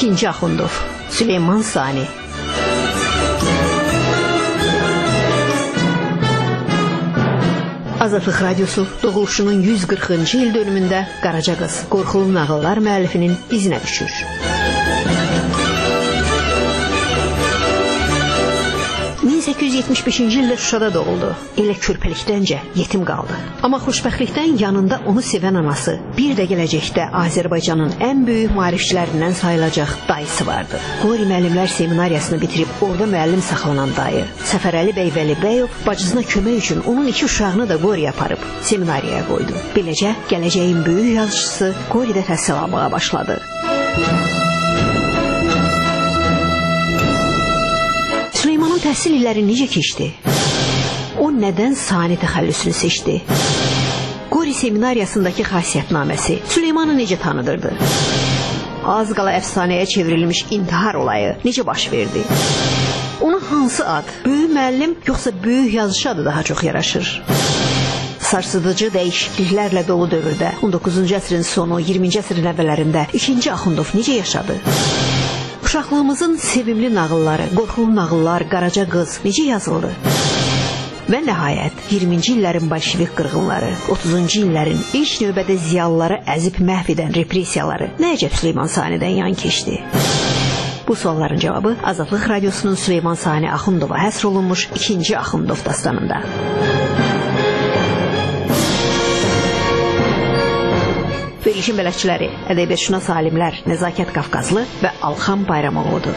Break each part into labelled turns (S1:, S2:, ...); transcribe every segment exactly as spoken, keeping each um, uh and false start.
S1: ikinci Axundov, Süleyman Sani. Azadlıq Radiosu doğuluşunun yüz qırxıncı il dönümündə Qaraca qız, qorxulu nağıllar müəllifinin izinə düşür. min səkkiz yüz yetmiş beşinci ildə Şuşada doğuldu. Elə körpəlikdəncə yetim qaldı. Amma xoşbəxtlikdən yanında onu sevən anası, bir də gələcəkdə Azərbaycanın ən böyük maarifçilərindən sayılacaq dayısı vardı. Qori müəllimlər seminariyasını bitirib orada müəllim saxlanan dayı, Səfərəli bəy Vəlibəyov bacısına kömək üçün onun iki uşağını da Qoriyə aparıb seminariyaya qoydu. Beləcə, gələcəyin böyük yazıcısı Qoridə təhsil almağa başladı. Süleymanın təhsil illəri necə keçdi? O nədən Sani təxəllüsünü seçdi? Qori seminariyasındakı xasiyyətnaməsi Süleymanı necə tanıdırdı? Az qala əfsanəyə çevrilmiş intihar olayı necə baş verdi? Ona hansı ad, böyük müəllim yoxsa böyük yazıcı adı daha çox yaraşır? Sarsıdıcı dəyişikliklərlə dolu dövrdə on doqquzuncu əsrin sonu, iyirminci əsrin əvvəllərində ikinci Axundov necə yaşadı? Uşaqlığımızın sevimli nağılları, qorxulu nağıllar, Qaraca qız necə yazıldı? Və nəhayət, iyirminci illərin bolşevik qırğınları, otuzuncu illərin ilk növbədə ziyalıları əzib məhv edən repressiyaları nə əcəb Süleyman Sani'dən yan keçdi? Bu sualların cavabı Azadlıq Radiosunun Süleyman Sani Axundova həsr olunmuş ikinci Axundov dastanında. Verilişin bələdçiləri, ədəbiyyatşünas alimlər Nəzakət Qafqazlı və Alxan Bayramoğludur.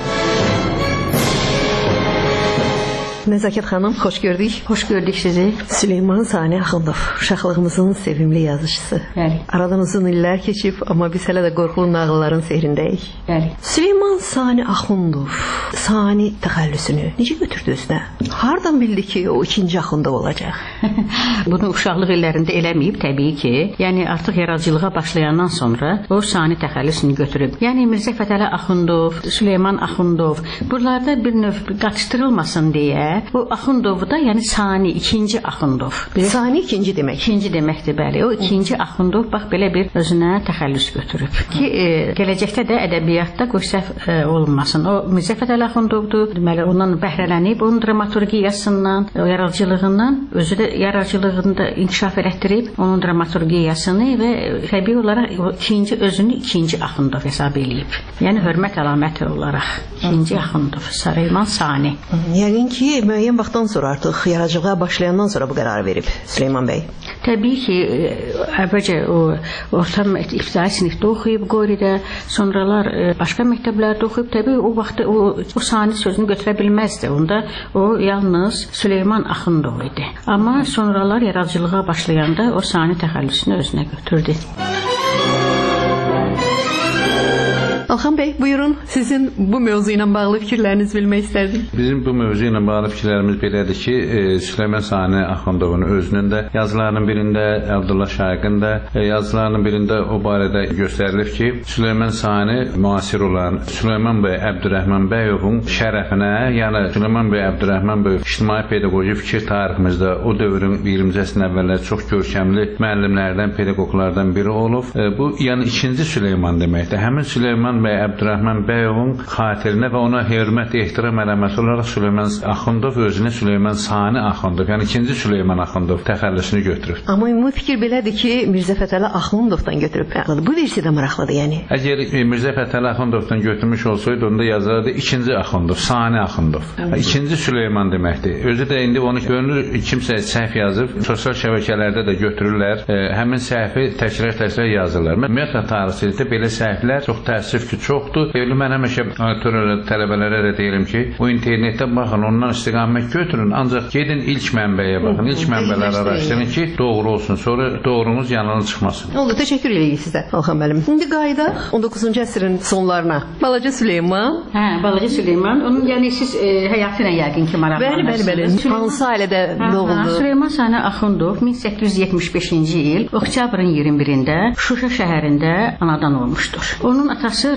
S1: Nəzakət xanım, xoş gördük.
S2: Xoş gördük sizi.
S1: Süleyman Sani Axundov, uşaqlığımızın sevimli yazıcısı.
S2: Bəli.
S1: Aradan uzun illər keçib, amma biz hələ də qorxulu nağılların sehrindəyik.
S2: Bəli.
S1: Süleyman Sani Axundov, Sani təxəllüsünü necə götürdü özünə? Hardan bildi ki, o ikinci Axundov olacaq?
S2: Bunu uşaqlıq illərində eləməyib təbii ki. Yəni artıq yaradıcılığa başlayandan sonra o Sani təxəllüsünü götürüb. Yəni Mirzə Fətəli Axundov, Süleyman Axundov, buralarda bir növ qaçdırılmasın deyə o Axundovu da, yəni Sani, ikinci Axundov.
S1: Sani ikinci demək.
S2: İkinci deməkdir, bəli. O ikinci Axundov bax belə bir özünə təxəllüs götürüb. Ki e, gələcəkdə də ədəbiyyatda qoy səhv e, olmasın. O Mirzə Fətəli Axundovdur. Deməli, ondan bəhrələnib, onun dramaturgiyasından, o yaradıcılığından, özü də yaradıcılığında inkişaf elətdirib, onun dramaturgiyasını və təbii olaraq o ikinci özünü ikinci Axundov hesab eləyib. Yəni hörmət əlaməti olaraq ikinci Axundov, Süleyman Sani.
S1: Yəqin ki, müəyyən vaxtdan sonra artıq yaradıcılığa başlayandan sonra bu qərarı verib Süleyman bəy.
S2: Təbii ki, əvvəlcə o orta ibtidai sinifdə oxuyub Qoridə, sonralar başqa məktəblərdə oxuyub. Təbii o vaxtda o, o Sani sözünü götürə bilməzdi. Onda o yalnız Süleyman Axundov idi. Amma sonralar yaradıcılığa başlayanda o Sani təxəllüsünü özünə götürdü.
S1: Alxan bəy, buyurun, sizin bu mövzu ilə bağlı fikirlərinizi bilmək istərdim.
S3: Bizim bu mövzu ilə bağlı fikirlərimiz belədir ki, e, Süleyman Sani Axundovun özünün də yazılarının birində, Abdullah Şaiqin də e, yazılarının birində o barədə göstərilib ki, Süleyman Sani müasir olan Süleyman bəy Əbdürrəhman bəyovun şərəfinə, yəni Süleyman bəy Əbdürrəhman bəyov ictimai pedaqoji fikir tariximizdə o dövrün iyirminci əsrin əvvəlləri çox görkəmli müəllimlərdən, pedaqoqlardan biri olub. E, bu, yəni ikinci Süleyman deməkdir. Həmin Süleyman bəy Əbdürrəhman bəyovun xatirinə və ona hörmət, ehtiram əlaməti olaraq Süleyman Axundov özünə Süleyman Sani Axundov, yəni ikinci Süleyman Axundov təxəllüsünü götürüb.
S1: Amma ümumi fikir belədir ki, Mirzə Fətəli Axundovdan götürüb. Bu versi də maraqlıdır, yəni.
S3: Əgər Mirzə Fətəli Axundovdan götürmüş olsaydı, onda yazardı ikinci Axundov, Sani Axundov. İkinci Süleyman deməkdir. Özü də indi onu görünür, kimsə səhv yazıb, sosial şəbəkələrdə də götürürlər, e, həmin səhvi təkrar-təkrar yazırlar. Ümumiyyətlə tarixçilikdə belə səhvlər çox təəssüf ki, çoxdur. Elə mən həmişə tələbələrə də deyirəm ki, o internetdə baxın, ondan istiqamət götürün, ancaq gedin ilk mənbəyə baxın, ilk mənbələri araşdırın ki, doğru olsun, sonra doğrunuz yanına çıxmasın.
S1: Oldu, təşəkkür edirik sizə, Alxan müəllim. İndi qayıdaq on doqquzuncu əsrin sonlarına. Balaca Süleyman.
S2: Hə, Balaca Süleyman, onun yəni siz e, həyatı ilə yəqin ki maraqlanırsınız.
S1: Bəli, bəli, bəli. Hansı ailədə doğuldu?
S2: Süleyman Sani Axundov min səkkiz yüz yetmiş beşinci il oktyabrın iyirmi birində Şuşa şəhərində anadan olmuşdur. Onun atası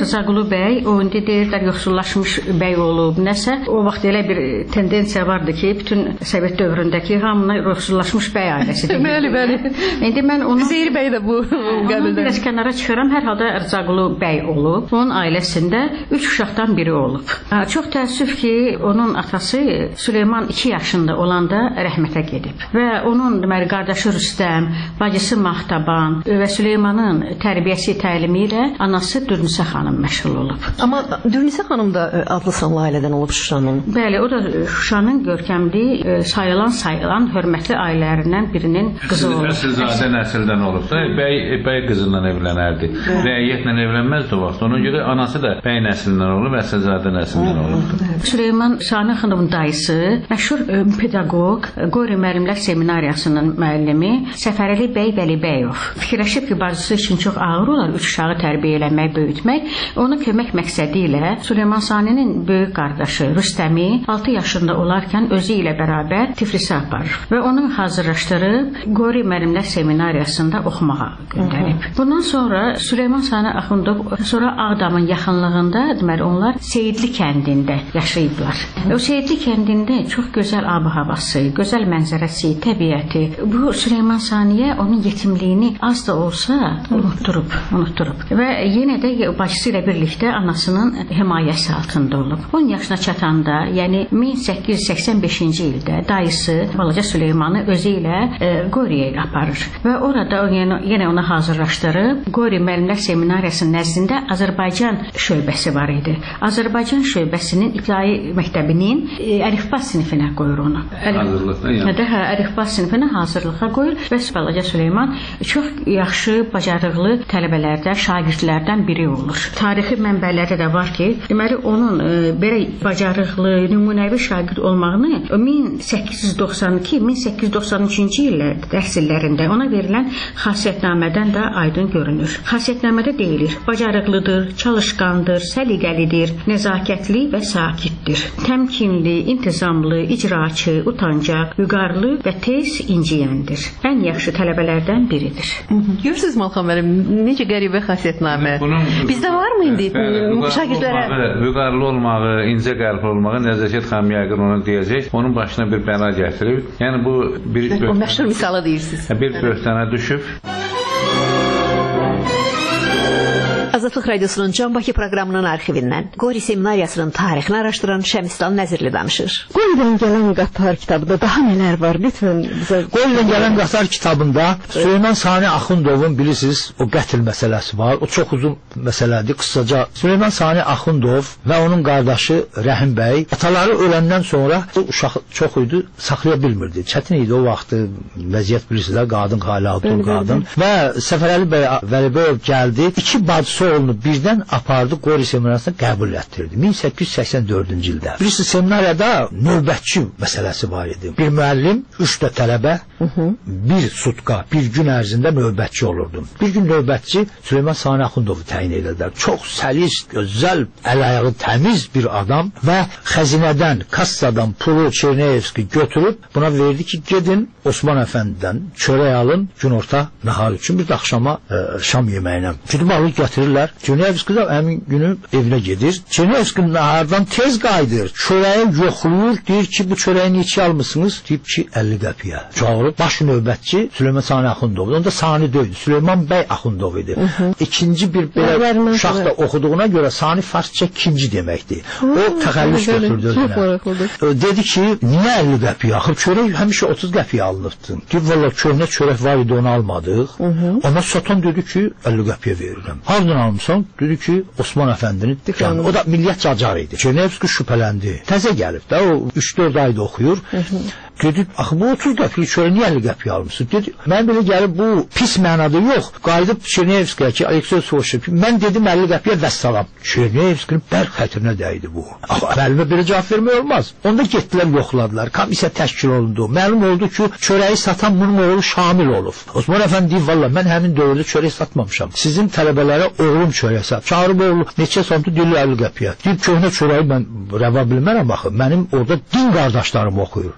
S2: Rızaqulu bəy, o indi deyirlər yoxsullaşmış bəy olub, nəsə. O vaxt elə bir tendensiya vardı ki, bütün Sovet dövründəki hamına yoxsullaşmış bəy ailəsi deyildi.
S1: Bəli, bəli.
S2: İndi mən onu
S1: Zeyir bəy də bu qəbildən.
S2: Biraz kənara çıxıram, hər halda Rızaqulu bəy olub. Onun ailəsində üç uşaqdan biri olub. Çox təəssüf ki, onun atası Süleyman iki yaşında olanda rəhmətə gedib. Və onun deməli qardaşı Rüstəm, bacısı Mahtaban və Süleymanın tərbiyəsi, təlimi ilə anası Dürnisə xanım məşğul olub.
S1: Amma Dürnisə xanım da adlı sanlı ailədən olub Şuşanın.
S2: Bəli, o da Şuşanın görkəmli, sayılan sayılan hörmətli ailələrindən birinin qızı olub.
S3: Əsilzadə nəsildən olub da, bəy, bəy qızından evlənərdi. Rəiyyətlə evlənməzdi o vaxt. Ona görə anası da bəy nəslindən olub, əsilzadə nəslindən olub.
S2: Süleyman Sani xanımın dayısı, məşhur pedaqoq, Qori müəllimlər seminariyasının müəllimi Səfərəli bəy Vəlibəyov fikirləşib ki, bacısı üçün çox ağır olar üç uşağı tərbiyə eləmək, böyütmək. Ona kömək məqsədi ilə Süleyman Saninin böyük qardaşı Rüstəmi altı yaşında olarkən özü ilə bərabər Tiflisə aparır və onu hazırlaşdırıb Qori müəllimlər seminariyasında oxumağa göndərib. Bundan sonra Süleyman Sani Axundov sonra Ağdamın yaxınlığında, deməli onlar Seyidli kəndində yaşayıblar. O Seyidli kəndində çox gözəl ab-havası, gözəl mənzərəsi, təbiəti. Bu Süleyman Saniyə onun yetimliyini az da olsa unutturub, unutturub. Və yenə də bacısı ilə birlikdə anasının himayəsi altında olub. on yaşına çatanda, yəni min səkkiz yüz səksən beşinci ildə dayısı balaca Süleymanı özü ilə e, Qoriyə aparır. Və orada o, yenə, yenə onu hazırlaşdırıb Qori müəllimlər seminariyasının nəzdində Azərbaycan şöbəsi var idi. Azərbaycan şöbəsinin ibtidai məktəbinin e, əlifba sinifinə qoyur onu.
S3: Hazırlıqda yəni.
S2: Hə, əlifba sinifinə hazırlığa qoyur və balaca Süleyman çox yaxşı, bacarıqlı tələbələrdən, şagirdlərdən biri olur. Tarixi mənbələrdə də var ki, deməli onun e, belə bacarıqlı, nümunəvi şagird olmağını min səkkiz yüz doxsan iki min səkkiz yüz doxsan üçüncü illər təhsillərində ona verilən xasiyyətnamədən də aydın görünür. Xasiyyətnamədə deyilir: bacarıqlıdır, çalışqandır, səliqəlidir, nəzakətli və sakitdir. Təmkinli, intizamlı, icraçı, utancaq, vüqarlı və tez inciyəndir. Ən yaxşı tələbələrdən biridir.
S1: Görürsünüz Malxan müəllim, necə qəribə xasiyyətnamə. Bizdə var mı indi şagirdlərə?
S3: Vüqarlı olmağı, incə qəlbli olmağı Nəzakət xanım yəqin onu deyəcək. Onun başına bir bəla gətirib. Yəni bu bir
S1: o məşhur misalı deyirsiniz.
S3: Bir böhtana düşüb.
S1: Azadlıq Radiosunun Can Bakı proqramının arxivindən Qori seminariyasının tarixini araşdıran Şəmistan Nəzirli danışır.
S4: Qoridən gələn qatar kitabında daha nələr var? Lütfən bizə. Qoridən gələn qatar kitabında Süleyman Sani Axundovun bilirsiniz o qətl məsələsi var. O çox uzun məsələdir. Qısaca Süleyman Sani Axundov və onun qardaşı Rəhim bəy ataları öləndən sonra o uşaq çox idi, saxlaya bilmirdi. Çətin idi o vaxtı vəziyyət bilirsiniz, qadın hala olduğu qadın və Səfərəli bəy Vəlibəyov gəldi. İki bacısı oğlunu birdən apardı, Qori seminariyasına qəbul etdirdi. min səkkiz yüz səksən dördüncü ildə. Bilirsiniz, seminariyada növbətçi məsələsi var idi. Bir müəllim, üç də tələbə, bir sutka, bir gün ərzində növbətçi olurdu. Bir gün növbətçi Süleyman Sani Axundovu təyin edildi. Çox səlis, gözəl, əl-ayağı təmiz bir adam və xəzinədən, kassadan pulu Çerneyevski götürüb buna verdi ki, gedin Osman Əfəndidən çörək alın, günorta nahar üçün, bir də axşama e, şam yeməyinə. Gidib alıb gətirirlər. Çerneyevski də həmin günü evinə gedir. Çerneyevski nahardan tez qayıdır. Çörəyi yoxlayır, deyir ki, bu çörəyi neçə almısınız? Deyib ki, əlli qəpiyə. Çağırıb, baş növbətçi Süleyman Sani Axundov. Onda Sani döydü. Süleyman bəy Axundov idi. Hı -hı. İkinci bir belə uşaq da oxuduğuna görə Sani farsça ikinci deməkdir. O təxəllüs götürdü özünə. Dedi ki, niyə əlli qəpiyə? Axır çörək həmişə otuz qəpiyə alınıbdı. Deyib, valla köhnə çörək var idi, onu almadıq. Ona satan dedi ki, əlli qəpiyə verirəm. Hardan almışsan? Dedi ki, Osman Əfəndinin dükkanı. O da Millət Cacar idi. Çerneyevski şübhələndi. Təzə gəlib də, o üç dörd ayda oxuyur. Dedi, axı bu otuz qəpiyə çörək niyə əlli qəpiyə almışsın? Dedi, mən belə gəlib bu pis mənada yox. Qayıdıb Çerneyevskiyə ki, Aleksey soruşur ki, mən dedim əlli qəpiyə vəssalam. Çerneyevskinin bərk xətrinə dəydi bu. Axı, müəllimə belə cavab vermək olmaz. Onda getdilər, yoxladılar. Komissiya təşkil olundu. Məlum oldu ki, çörəyi satan bunun oğlu Şamil olub. Osman Əfəndi deyib, valla mən həmin dövrdə çörək satmamışam. Sizin tələbələrə oğlum çörək sat. Çağırıb oğlu neçə sandı dili əlli qəpiyə. Deyib, köhnə çörəyi mən rəva bilmərəm axı. Mənim orada din qardaşlarım oxuyur. Fikir verin.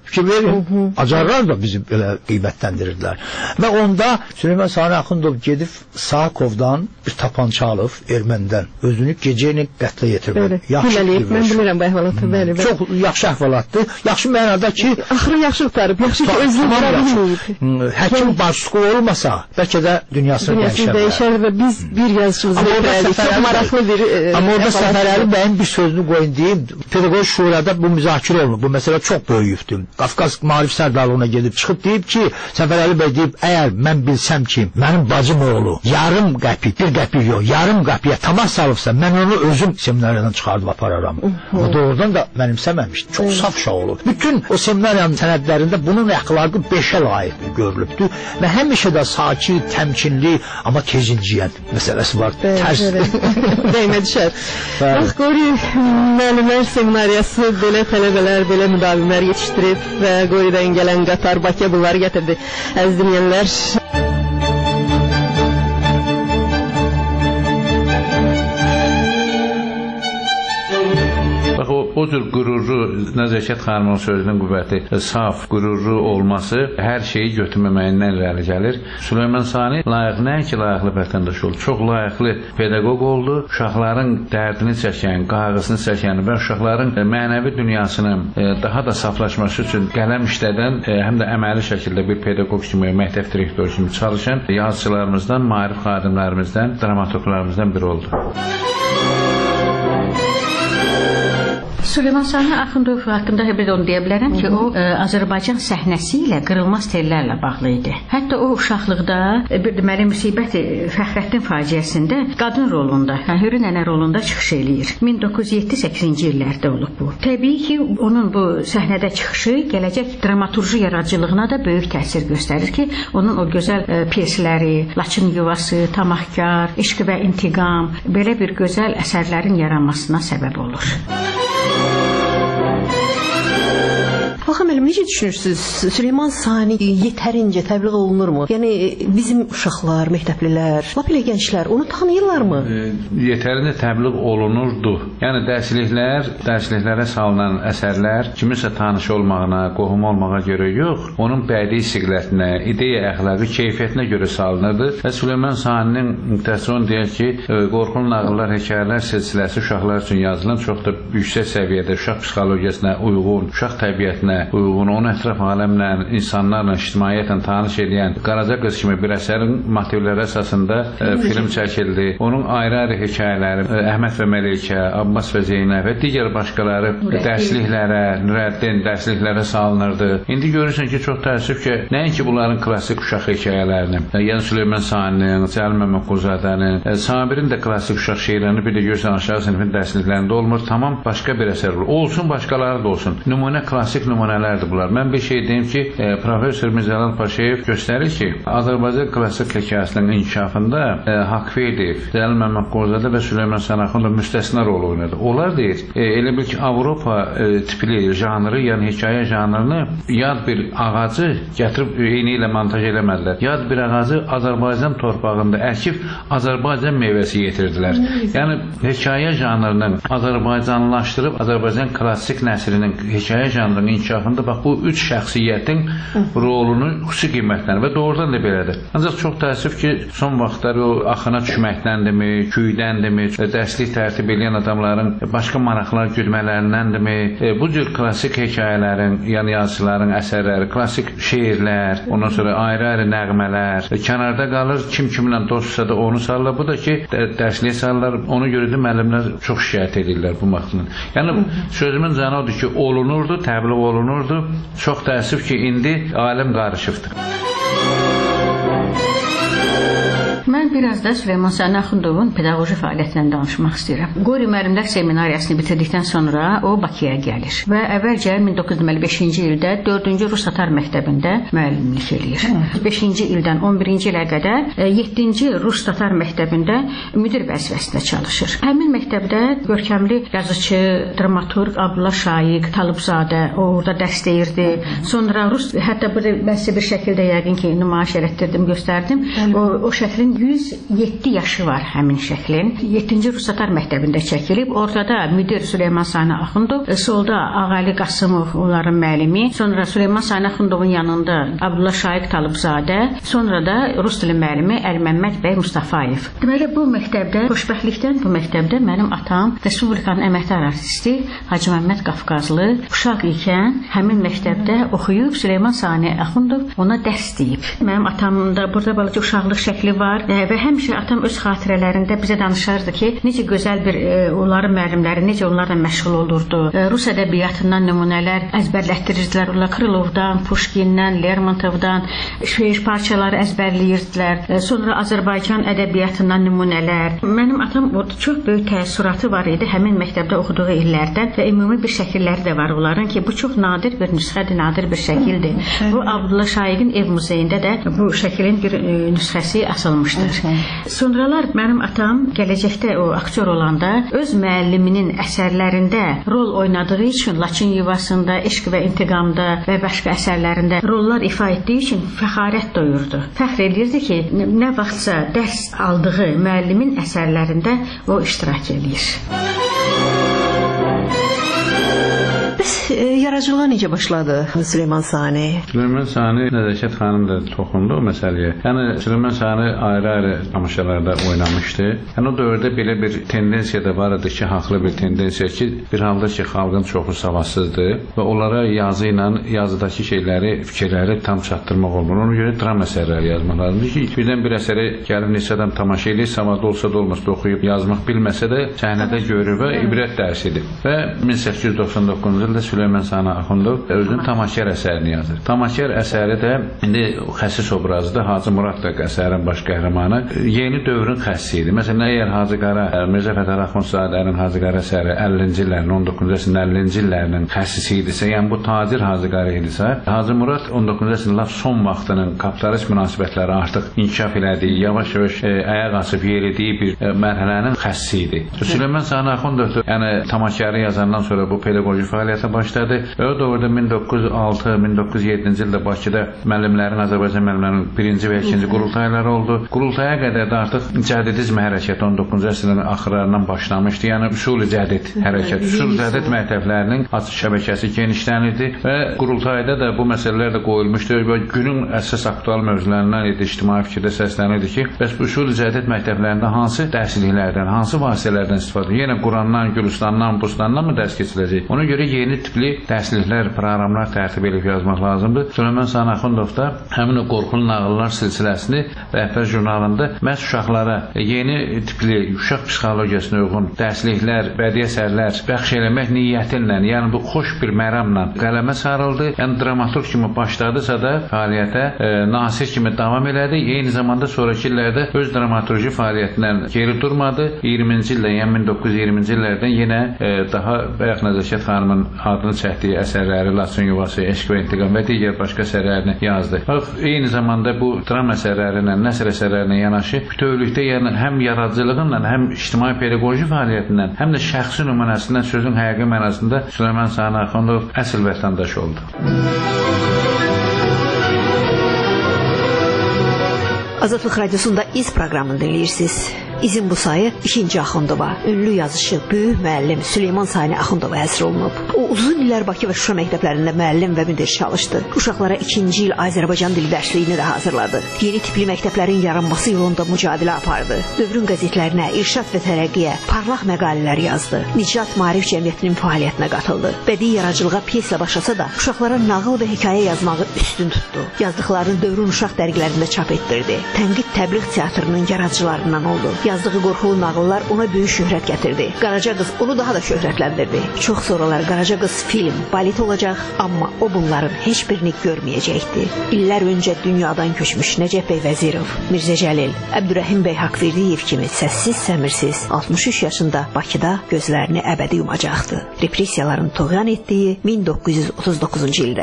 S4: Lakin acarlar da bizi belə qiymətləndirirdilər. Və onda Süleyman Sani Axundov gedib Sakovdan bir tapança alıb ermənidən özünü gecə ilə qətlə yetirmək.
S5: Yaxşı, mən bilirəm bu əhvalatı, bəli, bəli.
S4: Çox yaxşı əhvalatdır. Yaxşı mənada ki,
S5: axırı yaxşı qurtarıb, yaxşı ki, özünü vura bilməyib.
S4: Həkim Barsuqov olmasa, bəlkə də dünyasını dəyişər.
S5: Dəyişər və biz bir yazıçımızı verdik. Çox maraqlı bir
S4: amma orada Səfərəli bəyin bir sözünü qoyun deyim. Pedaqoji şurada bu müzakirə olunur. Bu məsələ çox böyükdür. Qafqaz Maarif Sərdalığına gedib çıxıb deyib ki, Səfərəli bəy deyib, əgər mən bilsəm ki, mənim bacım oğlu yarım qəpik, bir qəpik yox, yarım qəpiyə tamah salıbsa, mən onu özüm seminariyadan çıxardıb apararam. O doğrudan da mənimsəməmişdi. Çox saf uşaq olur. Bütün o seminariyanın sənədlərində bunun əxlaqı beşə layiq görülübdür və həmişə də sakit, təmkinli, amma tezinciyən məsələsi var. Tərs.
S5: Dəymə düşər. Bax, Qori müəllimlər seminariyası belə tələbələr, belə müdavimlər yetişdirib və Qoridən gələn qatar Bakıya bunları gətirdi. Əziz dinləyənlər,
S3: o cür qürurlu, Nəzəkət xanımın sözünün qüvvəti, saf, qürurlu olması hər şeyi götürməməyindən irəli gəlir. Süleyman Sani layiq, nəinki layiqli vətəndaş oldu, çox layiqli pedaqoq oldu. Uşaqların dərdini çəkən, qayğısını çəkən və uşaqların mənəvi dünyasının daha da saflaşması üçün qələm işlədən, həm də əməli şəkildə bir pedaqoq kimi, məktəb direktoru kimi çalışan yazıçılarımızdan, maarif xadimlərimizdən, dramaturqlarımızdan biri oldu.
S2: Süleyman Sani Axundov haqqında bir onu deyə bilərəm ki, o ə, Azərbaycan səhnəsi ilə qırılmaz tellərlə bağlı idi. Hətta o uşaqlıqda bir deməli müsibət Fəxrəddin faciəsində qadın rolunda, Hürri nənə rolunda çıxış eləyir. min doqquz yüz yeddi səkkizinci illərdə olub bu. Təbii ki, onun bu səhnədə çıxışı gələcək dramaturji yaradıcılığına da böyük təsir göstərir ki, onun o gözəl ə, pyesləri, Laçın yuvası, Tamahkar, İşq və İntiqam belə bir gözəl əsərlərin yaranmasına səbəb olur.
S1: Baxın müəllim, necə düşünürsünüz? Süleyman Sani yetərincə təbliğ olunurmu? Yəni bizim uşaqlar, məktəblilər, lap elə gənclər onu tanıyırlarmı?
S3: E, yetərincə təbliğ olunurdu. Yəni dərsliklər, dərsliklərə salınan əsərlər kiminsə tanış olmağına, qohum olmağa görə yox, onun bədii siqlətinə, ideya əxlaqı, keyfiyyətinə görə salınırdı. Və Süleyman Saninin müxtəsər deyək ki, qorxulu nağıllar, hekayələr silsiləsi uşaqlar üçün yazılan çox da yüksək səviyyədə, uşaq psixologiyasına uyğun, uşaq təbiətinə uyğun, onun ətraf aləmlə, insanlarla, ictimaiyyətlə tanış edən Qaraca qız kimi bir əsərin motivləri əsasında e, film çəkildi. Onun ayrı-ayrı hekayələri, e, Əhməd və Məlikə, Abbas və Zeynəb və digər başqaları dərsliklərə, Nürəddin dərsliklərə salınırdı. İndi görürsən ki, çox təəssüf ki, nəinki bunların klassik uşaq hekayələrini, e, yəni Süleyman Saninin, Cəlil Məmmədquluzadənin, e, Sabirin də klassik uşaq şeirlərini bir də görürsən aşağı sinifin dərsliklərində olmur. Tamam başqa bir əsər olur. Olsun, başqaları da olsun. Nümunə, klassik nümunələrdir bunlar. Mən bir şey deyim ki, e, professor Mirzəlal Paşayev göstərir ki, Azərbaycan klassik hekayəsinin inkişafında e, Haqverdiyev, Cəlil Məmmədquluzadə və Süleyman Sani Axundov müstəsna rol oynadı. Onlar deyir, e, elə bil ki, Avropa e, tipli janrı, yəni hekayə janrını yad bir ağacı gətirib eyni ilə montaj eləmədilər. Yad bir ağacı Azərbaycan torpağında əkib Azərbaycan meyvəsi yetirdilər. Yəni hekayə janrının Azərbaycanlaşdırıb Azərbaycan klassik nəslinin hekayə janrının inkişafında bax bu üç şəxsiyyətin rolunu xüsusi qiymətlənir və doğrudan da belədir. Ancaq çox təəssüf ki, son vaxtlar o axına düşməkdəndirmi, küydəndirmi, dərslik tərtib edən adamların başqa maraqlar güdmələrindəndirmi, e, bu cür klassik hekayələrin, yəni yazıçıların əsərləri, klassik şeirlər, ondan sonra ayrı-ayrı nəğmələr e, kənarda qalır, kim kimlə dostsa da onu sallar. Bu da ki, dərsliyə sallar, onu görə də müəllimlər çox şikayət edirlər bu baxımdan. Yəni sözümün canı odur ki, olunurdu, təbliğ olunurdu. Çox təəssüf ki, indi aləm qarışıqdır.
S2: Mən biraz da Süleyman Sani Axundovun pedaqoji fəaliyyətindən danışmaq istəyirəm. Qori müəllimlər seminariyasını bitirdikdən sonra o Bakıya gəlir və əvvəlcə min doqquz yüz beşinci ildə dördüncü Rus Tatar məktəbində müəllimlik eləyir. beşinci ildən on birinci ilə qədər yeddinci Rus Tatar məktəbində müdir vəzifəsində çalışır. Həmin məktəbdə görkəmli yazıcı, dramaturq Abdullah Şaiq, Talıbzadə orada dərs deyirdi. Sonra Rus, hətta burada mən sizə bir şəkildə yəqin ki, nümayiş elətdirdim, göstərdim. O, o şəklin yüz Cəmiz yeddi yaşı var həmin şəklin. yeddinci Rusatar məktəbində çəkilib. Ortada müdir Süleyman Sani Axundov, solda Ağali Qasımov onların müəllimi, sonra Süleyman Sani Axundovun yanında Abdullah Şaiq Talıbzadə, sonra da rus dili müəllimi Əliməmməd bəy Mustafayev. Deməli bu məktəbdə, xoşbəxtlikdən bu məktəbdə mənim atam Respublikanın əməkdar artisti Hacı Məmməd Qafqazlı uşaq ikən həmin məktəbdə oxuyub Süleyman Sani Axundov ona dərs deyib. Mənim atamın da burada balaca uşaqlıq şəkli var və həmişə atam öz xatirələrində bizə danışardı ki, necə gözəl bir e, onların müəllimləri necə onlarla məşğul olurdu. E, Rus ədəbiyyatından nümunələr əzbərlətdirirdilər. Onlar Krılovdan, Puşkindən, Lermontovdan şeir parçaları əzbərləyirdilər. E, sonra Azərbaycan ədəbiyyatından nümunələr. Mənim atam orada çox böyük təəssüratı var idi həmin məktəbdə oxuduğu illərdən və ümumi bir şəkilləri də var onların ki, bu çox nadir bir nüsxədir, nadir bir şəkildir. Bu Abdullah Şaiqin ev muzeyində də bu şəklin bir e, nüsxəsi asılmışdır. Sonralar mənim atam gələcəkdə o aktyor olanda öz müəlliminin əsərlərində rol oynadığı üçün Laçın yuvasında, Eşq və İntiqamda və başqa əsərlərində rollar ifa etdiyi üçün fəxarət duyurdu. Fəxr edirdi ki, nə vaxtsa dərs aldığı müəllimin əsərlərində o iştirak edir.
S1: E, yaradıcılığa necə başladı Süleyman Sani?
S3: Süleyman Sani, Nəzəkət xanım da toxundu o məsələyə. Yəni Süleyman Sani ayrı-ayrı tamaşalarda oynamışdı. Yəni o dövrdə belə bir tendensiya da var idi ki, haqlı bir tendensiya ki, bir halda ki, xalqın çoxu savadsızdır və onlara yazı ilə yazıdakı şeyləri, fikirləri tam çatdırmaq olmur. Ona görə dram əsərləri yazmaq lazımdır ki, birdən bir əsəri gəlib neçə adam tamaşa edir, savadlı olsa da olmasa oxuyub yazmaq bilməsə də səhnədə görür və ibrət dərsidir. Və min səkkiz yüz doxsan doqquzuncu ildə Süleyman Sani Axundov özünün Tamaşər əsərini yazır. Tamaşər əsəri də indi xəsis obrazıdır. Hacı Murad da əsərin baş qəhrəmanı. Yeni dövrün xəssisi idi. Məsələn, əgər Hacı Qara, Mirzə Fətəli Axundzadənin Hacı Qara əsəri əllinci illərin, on doqquzuncu əsrin əllinci illərinin xəssisi idisə, yəni bu tacir Hacı Qara idisə, Hacı Murad on doqquzuncu əsrin lap son vaxtının kapitalist münasibətləri artıq inkişaf elədiyi, yavaş-yavaş e, ayaq asıb yeridiyi bir e, mərhələnin xəssisi idi. Süleyman Sani Axundov yəni Tamaşəri yazandan sonra bu pedaqoji fəaliyyətə başladı. Və o dövrdə min doqquz yüz altı min doqquz yüz yeddinci ildə Bakıda müəllimlərin, Azərbaycan müəllimlərinin birinci və ikinci qurultayları oldu. Qurultaya qədər də artıq cədidizm hərəkəti on doqquzuncu əsrin axırlarından başlamışdı. Yəni üsul cədid hərəkəti, üsul cədid məktəblərinin açıq şəbəkəsi genişlənirdi və qurultayda da bu məsələlər də qoyulmuşdu və günün əsas aktual mövzularından idi, ictimai fikirdə səslənirdi ki, bəs bu üsul cədid məktəblərində hansı dərsliklərdən, hansı vasitələrdən istifadə edilir? Yenə Qurandan, Gülüstandan, Bustandan mı dərs keçiləcək? Ona görə yeni tipli dərsliklər, proqramlar tərtib edib yazmaq lazımdır. Süleyman Sani Axundov da həmin o qorxulu nağıllar silsiləsini Rəhbər jurnalında məhz uşaqlara yeni tipli uşaq psixologiyasına uyğun dərsliklər, bədii əsərlər bəxş eləmək niyyəti ilə, yəni bu xoş bir məramla qələmə sarıldı. Yəni dramaturq kimi başladısa da fəaliyyətə e, nasir kimi davam elədi. Eyni zamanda sonrakı illərdə öz dramaturji fəaliyyətindən geri durmadı. iyirminci ildə, yəni min doqquz yüz iyirminci illərdən yenə e, daha bayaq Nəzəkət xanımın adını çəkdiyi əsərləri, Laçın yuvası, Eşq və İntiqam və digər başqa əsərlərini yazdı. Bax, eyni zamanda bu dram əsərlərinə, nəsr əsərlərinə yanaşı bütövlükdə yəni həm yaradıcılığından, həm ictimai pedaqoji fəaliyyətindən, həm də şəxsi nümunəsindən sözün həqiqi mənasında Süleyman Sani Axundov əsl vətəndaş oldu.
S1: Azadlıq Radiosunda İz proqramını dinləyirsiniz. İzin bu sayı ikinci Axundova, ünlü yazışı, böyük müəllim Süleyman Sani Axundova həsr olunub. O uzun illər Bakı və Şuşa məktəblərində müəllim və müdir çalışdı. Uşaqlara ikinci il Azərbaycan dili dərsliyini də hazırladı. Yeni tipli məktəblərin yaranması yolunda mücadilə apardı. Dövrün qəzetlərinə, irşad və tərəqqiyə parlaq məqalələr yazdı. Nicrat Maarif Cəmiyyətinin fəaliyyətinə qatıldı. Bədii yaradıcılığa pyeslə başlasa da uşaqlara nağıl və hekayə yazmağı üstün tutdu. Yazdıqlarını dövrün uşaq dərgilərində çap etdirdi. Tənqid təbliğ teatrının yaradıcılarından oldu. Yazdığı qorxulu nağıllar ona böyük şöhrət gətirdi. Qaraca qız onu daha da şöhrətləndirdi. Çox sonralar Qaraca qız film, balet olacaq, amma o bunların heç birini görməyəcəkdi. İllər öncə dünyadan köçmüş Nəcəf bəy Vəzirov, Mirzə Cəlil, Əbdürrəhim bəy Haqverdiyev kimi səssiz səmirsiz altmış üç yaşında Bakıda gözlərini əbədi yumacaqdı. Repressiyaların toğyan etdiyi min doqquz yüz otuz doqquzuncu ildə.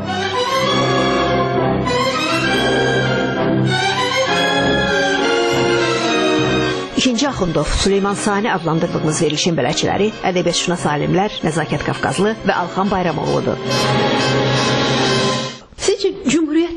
S1: İkinci Axundov, Süleyman Sani adlandırdığımız verilişin bələdçiləri ədəbiyyatşünas alimlər Nəzakət Qafqazlı və Alxan Bayramoğludur. Sizcə Cümhuriyyət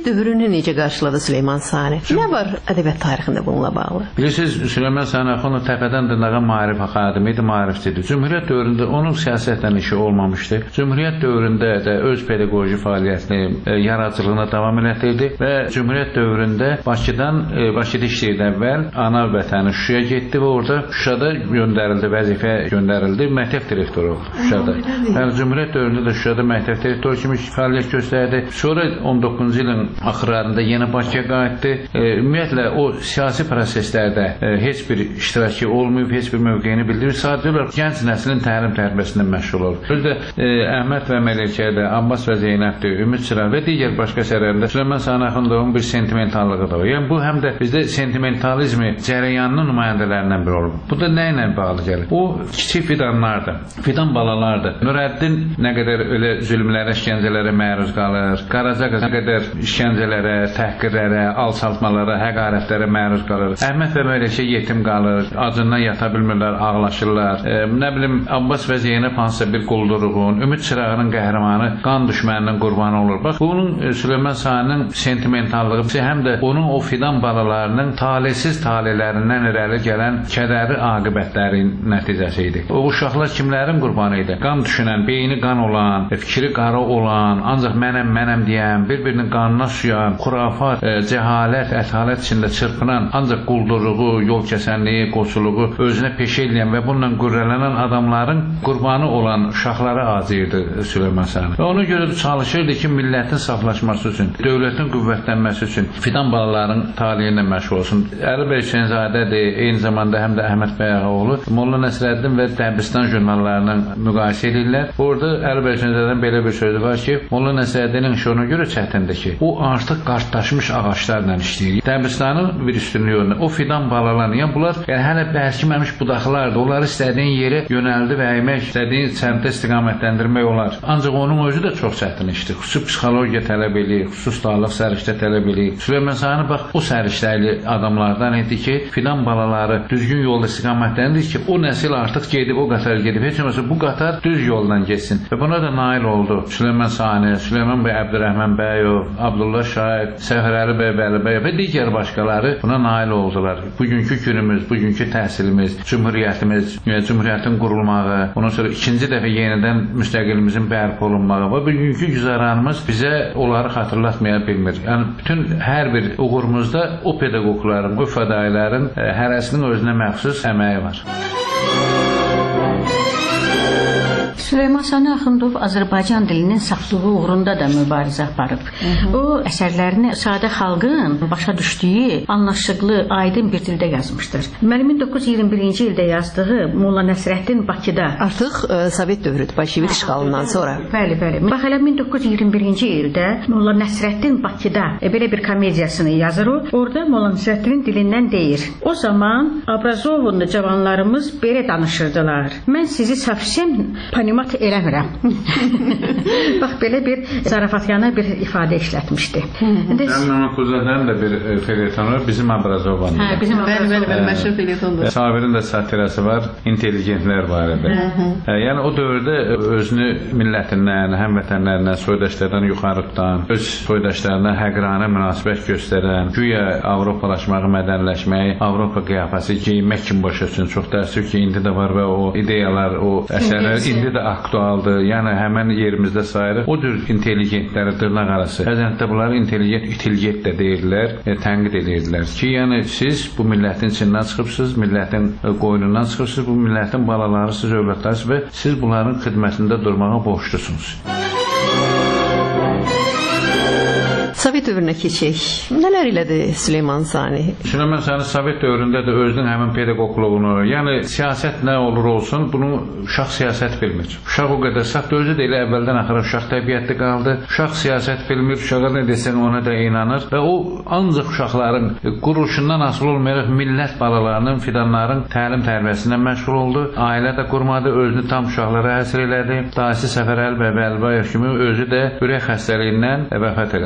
S1: Sovet dövrünü necə qarşıladı Süleyman Sani? Nə var ədəbiyyat tarixində bununla bağlı?
S3: Bilirsiniz, Süleyman Sani Axundov təpədən dırnağa maarif xadimi idi, maarifçidir. Cümhuriyyət dövründə onun siyasətlə işi olmamışdı. Cümhuriyyət dövründə də öz pedaqoji fəaliyyətini, e, yaradıcılığına davam elətdirdi və Cümhuriyyət dövründə Bakıdan, e, Bakıda işləyirdi əvvəl, ana vətəni Şuşaya getdi və orada Şuşada göndərildi, vəzifə göndərildi, məktəb direktoru oldu Şuşada. Yəni Cümhuriyyət dövründə də Şuşada məktəb direktoru kimi fəaliyyət göstərdi. Sonra on doqquzuncu ilin axırlarında yenə Bakıya qayıtdı. E, ümumiyyətlə o siyasi proseslərdə e, heç bir iştirakı olmayıb, heç bir mövqeyini bildirir. Sadəcə olaraq gənc nəslin təlim tərbiyəsində məşğul olur. Özü də e, Əhməd və Məlikədə, Abbas və Zeynəbdir, Ümid Çıraq və digər başqa əsərlərində Süleyman Sani Axundovun bir sentimentallığı da var. Yəni bu həm də bizdə sentimentalizmi cərəyanının nümayəndələrindən biri olur. Bu da nə ilə bağlı gəlir? O kiçik fidanlardır, fidan balalardır. Nurəddin nə qədər elə zülmlərə, işgəncələrə məruz qalır, Qaraca qız nə qədər işgəncələrə, təhqirlərə, alçaltmalara, həqarətlərə məruz qalır. Əhməd və Məlikə yetim qalır, acından yata bilmirlər, ağlaşırlar. E, nə bilim, Abbas və Zeynəb hansısa bir qulduruğun, Ümid Çırağının qəhrəmanı qan düşməninin qurbanı olur. Bax, bunun e, Süleyman Saninin sentimentallığı həm də onun o fidan balalarının talihsiz talelərindən irəli gələn kədərli aqibətlərin nəticəsi idi. O uşaqlar kimlərin qurbanı idi? Qan düşünən, beyni qan olan, fikri qara olan, ancaq mənəm, mənəm deyən, bir-birinin qanına suyan, xurafat, e, cəhalət, ətalət içində çırpınan, ancaq qulduruğu, yol kəsənliyi, qoçuluğu özünə peşə eləyən və bununla qürrələnən adamların qurbanı olan uşaqlara acıyırdı Süleyman Sani. Və ona görə çalışırdı ki, millətin saflaşması üçün, dövlətin qüvvətlənməsi üçün fidan balaların taliyi ilə məşğul olsun. Əli bəy Hüseynzadədir, eyni zamanda həm də Əhməd bəy Ağaoğlu Molla Nəsrəddin və Dəbistan jurnallarının müqayisə edirlər. Orada Əli bəy Hüseynzadənin belə bir sözü var ki, Molla Nəsrəddinin işi ona görə çətindir ki, o artıq qartlaşmış ağaclarla işləyir. Dəbistanın bir üstünlüyü yolunda o fidan balalarını, yəni bunlar yəni hələ bərkiməmiş budaqlardır. Onları istədiyin yerə yönəldib əymək, istədiyin səmtə istiqamətləndirmək olar. Ancaq onun özü də çox çətin işdir. Xüsusi psixologiya tələb eləyir, xüsusi sağlıq səriştə tələb eləyir. Süleyman Sani bax o səriştəli adamlardan idi ki, fidan balaları düzgün yolda istiqamətləndir ki, o nəsil artıq gedib, o qatar gedib. Heç olmasa bu qatar düz yoldan getsin. Və buna da nail oldu. Süleyman Sani, Süleyman bəy Əbdürrəhman bəyov, Abdullah Şahid, Səfərəli bəy Bəlibəyov və digər başqaları buna nail oldular. Bugünkü günümüz, bugünkü təhsilimiz, cümhuriyyətimiz, cümhuriyyətin qurulmağı, ondan sonra ikinci dəfə yenidən müstəqilimizin bərpa olunmağı və bugünkü güzəranımız bizə onları xatırlatmaya bilmir. Yəni bütün hər bir uğurumuzda o pedaqoqların, o fədailərin hərəsinin özünə məxsus əməyi var.
S2: Süleyman Sani Axundov Azərbaycan dilinin saflığı uğrunda da mübarizə aparıb. O əsərlərini sadə xalqın başa düşdüyü, anlaşıqlı, aydın bir dildə yazmışdır. Mənim min doqquz yüz iyirmi birinci ildə yazdığı Molla Nəsrəddin Bakıda.
S1: Artıq e, Sovet dövrüdür, Bolşevik işğalından sonra.
S2: Bəli, bəli. Bax elə min doqquz yüz iyirmi birinci ildə Molla Nəsrəddin Bakıda e, belə bir komediyasını yazır o. Orada Molla Nəsrəddinin dilindən deyir. O zaman Abrazovun cavanlarımız belə danışırdılar. Mən sizi savsem panima eləmirəm. Bax, belə bir zarafatyana bir ifadə işlətmişdi.
S3: Mehmet Kuzadənin də bir felietonu bizim Abrazovandır.
S2: Hə, bizim
S5: Abrazovandır. Məşhur felietondur.
S3: Sabirin də satirası var, intelligentlər barədə. Yəni o dövrdə özünü millətindən, həmvətənlərindən, soydaşlardan yuxarı tutan, öz soydaşlarına həqranə münasibət göstərən, güya Avropalaşmağı, mədənləşməyi, Avropa qiyafəsi geyinmək kimi başa düşün. Çox təəssüf ki, indi də var və o ideyalar, o əsərlər indi də aktualdır. Yəni həmən yerimizdə sayırıq. O cür intelligentləri dırnaq arası. Bəzən də bunları intelligent, itilgent də deyirlər, e, tənqid edirdilər ki, yəni siz bu millətin içindən çıxıbsınız, millətin e, qoynundan çıxıbsınız, bu millətin balaları siz övladlarsınız və siz bunların xidmətində durmağa borçlusunuz.
S1: Sovet dövrünə keçək. Nələr elədi Süleyman Sani?
S3: Süleyman Sani Sovet dövründə də özünün həmin pedaqoqluğunu, yəni siyasət nə olur olsun, bunu uşaq siyasət bilmir. Uşaq o qədər saf özü də elə əvvəldən axıra uşaq təbiətli qaldı. Uşaq siyasət bilmir, uşağa nə desən ona da inanır və o ancaq uşaqların quruluşundan asılı olmayaraq millət balalarının, fidanların təlim tərbiyəsindən məşğul oldu. Ailə də qurmadı, özünü tam uşaqlara həsr elədi. Dayısı Səfərəli bəy Bəlibəyov kimi özü də ürək xəstəliyindən vəfat elədi.
S1: min doqquz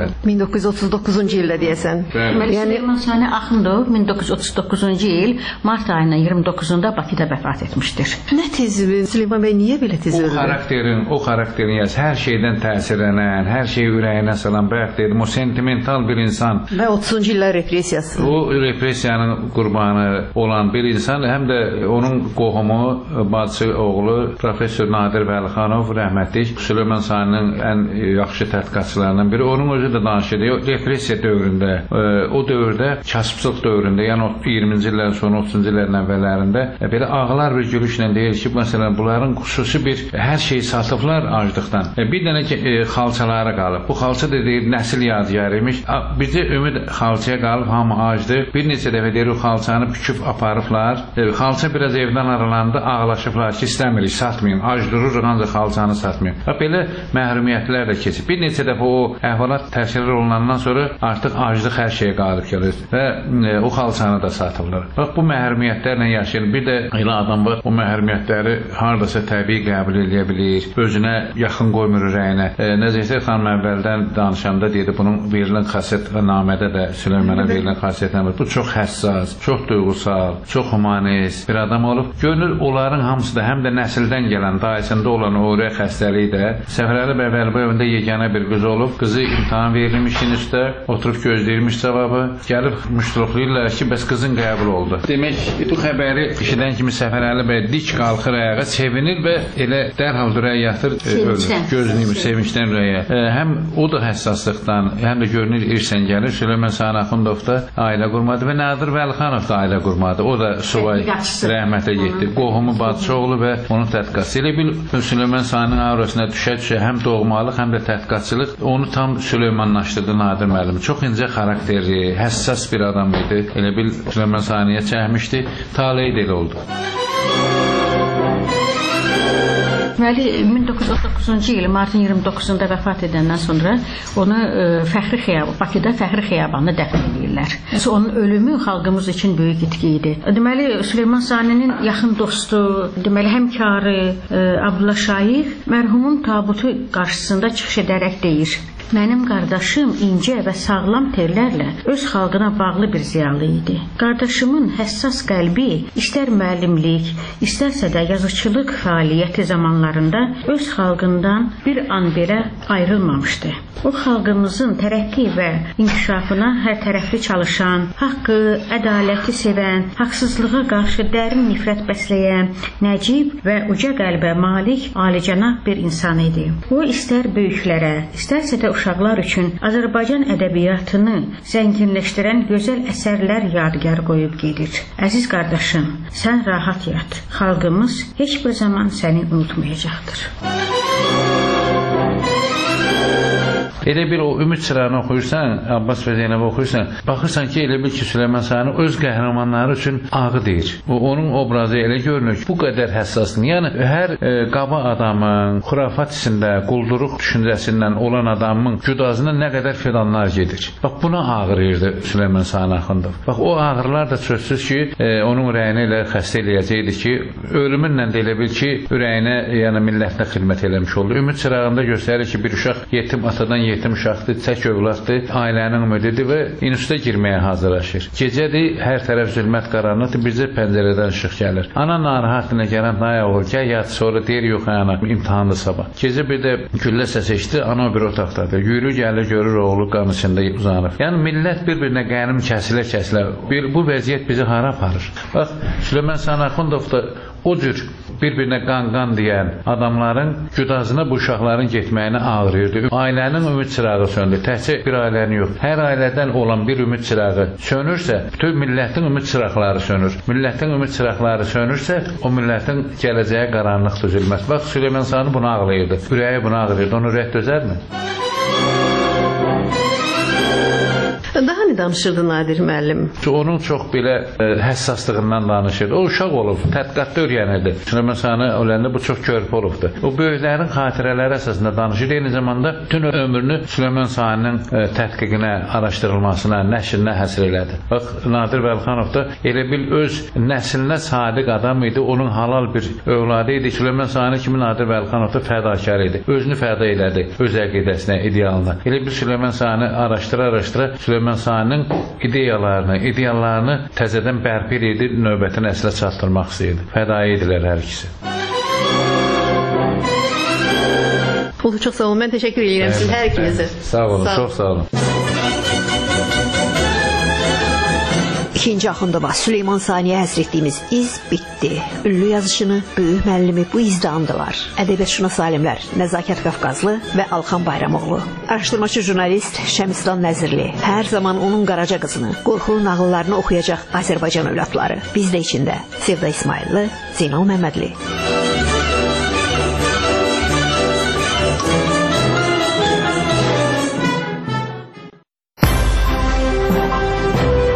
S1: doqquz yüz otuz doqquzuncu ildə deyəsən.
S2: Deməli, Süleyman Sani Axundov min doqquz yüz otuz doqquzuncu il mart ayının iyirmi doqquzunda Bakıda vəfat etmişdir.
S1: Nə tez Süleyman bəy niyə belə tez öldü?
S3: O xarakterin, o xarakterin yaz, hər şeydən təsirlənən, hər şeyi ürəyinə salan, bayaq dedim, o sentimental bir insan.
S1: Və otuzuncu illər repressiyası.
S3: O repressiyanın qurbanı olan bir insan, həm də onun qohumu, bacısı, oğlu professor Nadir Vəlixanov rəhmətlik Süleyman Saninin ən yaxşı tədqiqatçılarından biri. Onun özü də danışır. Repressiya dövründə, o dövrdə kasıbçılıq dövründə, yəni iyirminci illərin sonu, otuzuncu illərin əvvəllərində belə ağlar bir gülüşlə deyir ki, məsələn, bunların xüsusi bir hər şeyi satıblar aclıqdan. Bir dənə ki, xalçalara qalıb. Bu xalça da deyir, nəsil yadigar imiş. Bizdə ümid xalçaya qalıb, hamı acdı. Bir neçə dəfə deyir, o xalçanı büküb aparıblar. Xalça biraz evdən aralandı, ağlaşıblar ki, istəmirik, satmayın. Ac dururuq, ancaq xalçanı satmayın. Belə məhrumiyyətlər də keçib. Bir neçə dəfə o əhvalat təşkil olunandan sonra artıq aclıq hər şeyə qalib gəlir və o xalçanı da satıblar. Bax, bu məhrumiyyətlərlə yaşayır. Bir də elə adam var, o məhrumiyyətləri hardasa təbii qəbul edə bilir, özünə yaxın qoymur ürəyinə. Nəzəkət xanım əvvəldən danışanda deyirdi, bunun verilən xasiyyətnamədə də Süleymana verilən xasiyyətnamədə bu çox həssas, çox duygusal, çox humanist bir adam olub. Görünür, onların hamısı da həm də nəsildən gələn, dayısında olan o ürək xəstəliyi də Səfərəli bəy Vəlibəyovunda yeganə bir qız olub. Qızı imtahan verilmiş üstə, oturub gözləyirmiş cavabı. Gəlib müştuluqlayırlar ki, bəs qızın qəbul oldu. Demək, bu xəbəri eşidən kimi Səfərəli bəy dik qalxır ayağa, sevinir və elə dərhal ürəyə yatır, ölür. Gözləyir, sevincdən ürəyə. Həm o da həssaslıqdan, həm də görünür irsən gəlir. Süleyman Sani Axundov da ailə qurmadı və Nadir Vəlixanov da ailə qurmadı. O da subay rəhmətə getdi. Qohumu, bacısı oğlu və onun tədqiqatçısı. Elə bil Süleyman Saninin aurasına düşə-düşə həm doğmalıq, həm də tədqiqatçılıq onu tam Süleymanlaşdırdı Nadir müəllim. Çox incə xarakterli, həssas bir adam idi. Elə bil Süleyman Saniyə çəkmişdi. Taleyi də elə oldu.
S2: Deməli, min doqquz yüz otuz doqquzuncu il martın iyirmi doqquzunda vəfat edəndən sonra onu e, Fəxri Xiyaban, Bakıda Fəxri Xiyabanında dəfn edirlər. Onun ölümü xalqımız üçün böyük itki idi. Deməli, Süleyman Saninin yaxın dostu, deməli həmkarı e, Abdullah Şaiq mərhumun tabutu qarşısında çıxış edərək deyir: Mənim qardaşım incə və sağlam tellərlə öz xalqına bağlı bir ziyalı idi. Qardaşımın həssas qəlbi istər müəllimlik, istərsə də yazıçılıq fəaliyyəti zamanlarında öz xalqından bir an belə ayrılmamışdı. O xalqımızın tərəqqi və inkişafına hər tərəfli çalışan, haqqı, ədaləti sevən, haqsızlığa qarşı dərin nifrət bəsləyən, nəcib və uca qəlbə malik alicənab bir insan idi. O istər böyüklərə, istərsə də uşaqlar üçün Azərbaycan ədəbiyyatını zənginləşdirən gözəl əsərlər yadigar qoyub gedir. Əziz qardaşım, sən rahat yat. Xalqımız heç bir zaman səni unutmayacaqdır.
S3: Elə bir o Ümid Çırağını oxuyursan, Abbas və Zeynəbi oxuyursan, baxırsan ki, elə bil ki, Süleyman Sani öz qəhrəmanları üçün ağı deyir. O, onun obrazı elə görünür ki, bu qədər həssasdır. Yəni, hər e, qaba adamın, xurafat içində, qulduruq düşüncəsindən olan adamın cudazına nə qədər filanlar gedir. Bax, buna ağrıyırdı Süleyman Sani Axundov. Bax, o ağrılar da sözsüz ki, e, onun ürəyini elə xəstə eləyəcəkdir ki, ölümünlə də elə bil ki, ürəyinə, yəni millətinə xidmət eləmiş oldu. Ümid Çırağında göstərir ki, bir uşaq yetim atadan yetim yetim uşaqdır, tək övladdır, ailənin ümididir və instituta girməyə hazırlaşır. Gecədir, hər tərəf zülmət qaranlıqdır, bircə pəncərədən işıq gəlir. Ana narahatına gələn daya olur, gəl yat, sonra deyir, yox ana, imtahanlı sabah. Gecə bir də güllə səs eşitdi, ana bir otaqdadır. Yürü, gəlir, görür oğlu qan içində uzanır. Yəni millət bir-birinə qənim kəsilə-kəsilə. Bu vəziyyət bizi hara aparır? Bax, Süleyman Sani Axundov da o cür bir-birinə qan-qan deyən adamların cudazına bu uşaqların getməyini ağrıyırdı. Ailənin ümid çırağı söndü. Təhcə bir ailənin yox. Hər ailədən olan bir ümid çırağı sönürsə, bütün millətin ümid çıraqları sönür. Millətin ümid çıraqları sönürsə, o millətin gələcəyə qaranlıqdır, zülmət. Bax, Süleyman Sani bunu ağlayırdı. Ürəyi bunu ağlayırdı. Onu ürək dözərmi?
S1: Daha nə danışırdı Nadir müəllim?
S3: Onun çox belə ə, həssaslığından danışırdı. O uşaq olub, tədqiqatda öyrənirdi. Süleyman Sani öləndə bu çox körpə olubdu. O böyüklərin xatirələri əsasında danışır. Eyni zamanda bütün ömrünü Süleyman Saninin ə, tədqiqinə, araşdırılmasına, nəşrinə həsr elədi. Bax, Nadir Vəlixanov da elə bil öz nəslinə sadiq adam idi. Onun halal bir övladı idi. Süleyman Sani kimi Nadir Vəlixanov da fədakar idi. Özünü fəda elədi öz əqidəsinə, idealına. Elə bil Süleyman Sani araşdıra-araşdıra Süleyman Saninin ideyalarını, ideallarını təzədən bərpa edir, növbəti nəslə çatdırmaq istəyirdi. Fədai idilər hər ikisi.
S1: Oldu, çox sağ olun. Mən təşəkkür edirəm sizə, hər ikinizə.
S3: Sağ olun, sağ çox sağ olun.
S1: İkinci Axundova Süleyman Saniyə həsr etdiyimiz iz bitdi. Ünlü yazıçını, böyük müəllimi bu izdə andılar. Ədəbiyyatşünas alimlər Nəzakət Qafqazlı və Alxan Bayramoğlu. Araşdırmacı jurnalist Şəmislan Nəzirli. Hər zaman onun Qaraca qızını, qorxulu nağıllarını oxuyacaq Azərbaycan övladları. Biz də içində Sevda İsmailli, Zeynal Məmmədli.